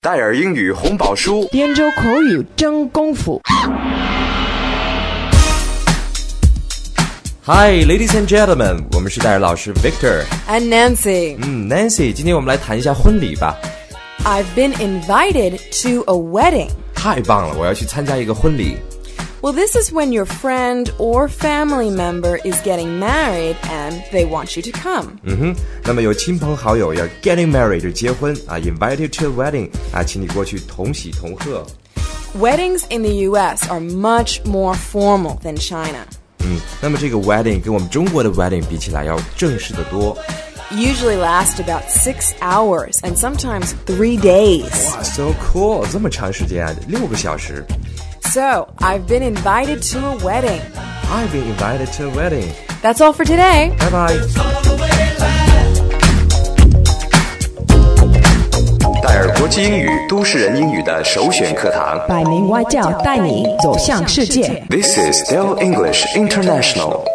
戴尔英语红宝书， 滇州口语真功夫。 Hi, ladies and gentlemen, 我们是戴尔老师 Victor and Nancy. Nancy, 今天我们来谈一下婚礼吧。 I've been invited to a wedding. 太棒了，我要去参加一个婚礼。 Well, this is when your friend or family member is getting married and they want you to come. 那么有亲朋好友要 getting married 就结婚啊 ，invited to a wedding 啊，请你过去同喜同贺。 Weddings in the U.S. are much more formal than China. 那么这个 wedding 跟我们中国的 wedding 比起来要正式的多。 Usually last about 6 hours and sometimes 3 days. Wow, so cool! 这么长时间啊，6个小时。 So, I've been invited to a wedding. I've been invited to a wedding. That's all for today. Bye bye. 戴尔国际英语都市人英语的首选课堂。 百名外教带你走向世界。 This is Dell English International.